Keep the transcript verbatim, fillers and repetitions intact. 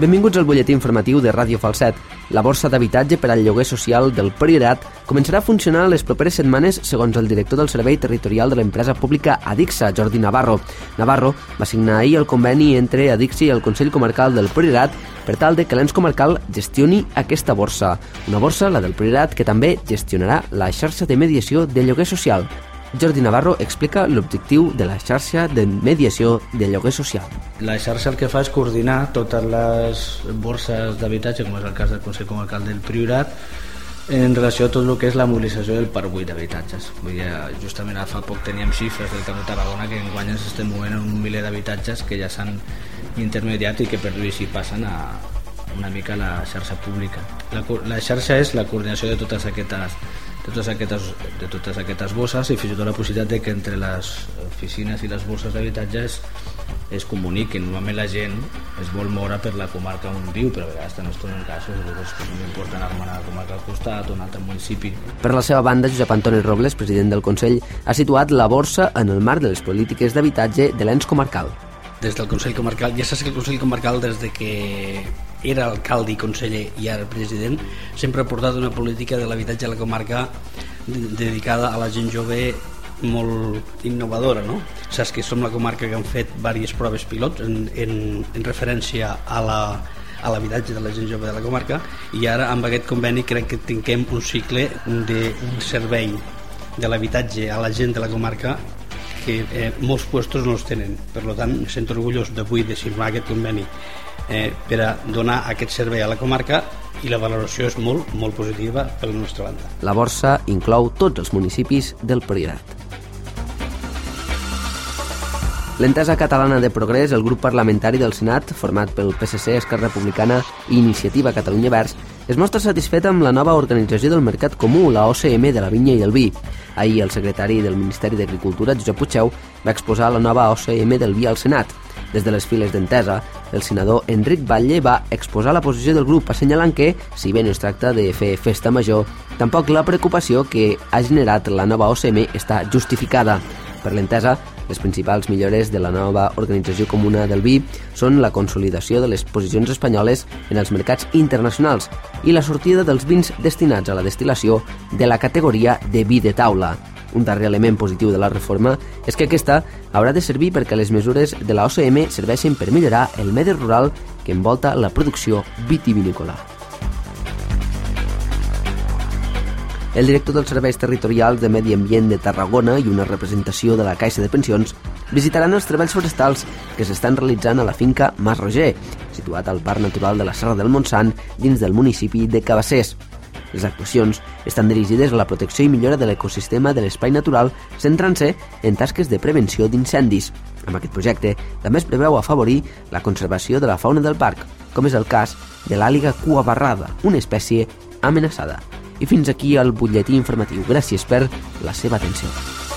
Benvinguts al butlletí informatiu de Ràdio Falset. La borsa d'habitatge per al lloguer social del Priorat començarà a funcionar les properes setmanes, segons el director del Servei Territorial de l'empresa pública Adixa, Jordi Navarro. Navarro va signar ahir el conveni entre Adixa i el Consell Comarcal del Priorat per tal de que l'ens comarcal gestioni aquesta borsa. Una borsa, la del Priorat, que també gestionarà la xarxa de mediació de lloguer social. Jordi Navarro explica l'objectiu de la xarxa de mediació de lloguer social. La xarxa el que fa és coordinar totes les borses d'habitatge, com és el cas del Consell Comarcal del Priorat, en relació a tot el que és la mobilització del parc buit d'habitatges. Justament ara fa poc teníem xifres del Camp de Tarragona que enguany ens estem movent en un miler d'habitatges que ja s'han intermediat i que per dir així passen a una mica la xarxa pública. La, la xarxa és la coordinació de totes aquestes de totes aquestes, de totes aquestes bosses i fins i tot la possibilitat de que entre les oficines i les borses d'habitatges es comuniquin. Normalment la gent es vol moure per la comarca on viu, però a vegades no es troben casos, és important anar a la comarca al costat o un altre municipi. Per la seva banda, Josep Antoni Robles, president del Consell, ha situat la borsa en el marc de les polítiques d'habitatge de l'ens comarcal. Des del Consell Comarcal, ja saps que el Consell Comarcal, des de que era alcalde i conseller i ara president, sempre ha portat una política de l'habitatge a la comarca dedicada a la gent jove molt innovadora, no? Saps que som la comarca que han fet diverses proves pilots en, en, en referència a la a l'habitatge de la gent jove de la comarca, i ara amb aquest conveni crec que tinguem un cicle d'un servei de l'habitatge a la gent de la comarca que eh, molts puestos no els tenen. Per tant, em sento orgullós d'avui de firmar aquest conveni eh, per a donar aquest servei a la comarca, i la valoració és molt, molt positiva per la nostra banda. La borsa inclou tots els municipis del Priorat. L'Entesa Catalana de Progrés, el grup parlamentari del Senat, format pel P S C, Esquerra Republicana i Iniciativa Catalunya Verds, es mostra satisfet amb la nova organització del Mercat Comú, la O C M de la vinya i el vi. Ahir el secretari del Ministeri d'Agricultura, Josep Puigdeu, va exposar la nova O C M del vi al Senat. Des de les files d'Entesa, el senador Enric Batlle va exposar la posició del grup, assenyalant que, si bé no es tracta de fer festa major, tampoc la preocupació que ha generat la nova O C M està justificada. Per l'Entesa, les principals millores de la nova organització comuna del vi són la consolidació de les posicions espanyoles en els mercats internacionals i la sortida dels vins destinats a la destil·lació de la categoria de vi de taula. Un darrer element positiu de la reforma és que aquesta haurà de servir perquè les mesures de la O C M serveixin per millorar el medi rural que envolta la producció vitivinícola. El director dels Serveis Territorials de Medi Ambient de Tarragona i una representació de la Caixa de Pensions visitaran els treballs forestals que s'estan realitzant a la finca Mas Roger, situat al Parc Natural de la Serra del Montsant, dins del municipi de Cabassers. Les actuacions estan dirigides a la protecció i millora de l'ecosistema de l'espai natural, centrant-se en tasques de prevenció d'incendis. Amb aquest projecte també es preveu afavorir la conservació de la fauna del parc, com és el cas de l'àliga cua barrada, una espècie amenaçada. I fins aquí el butlletí informatiu. Gràcies per la seva atenció.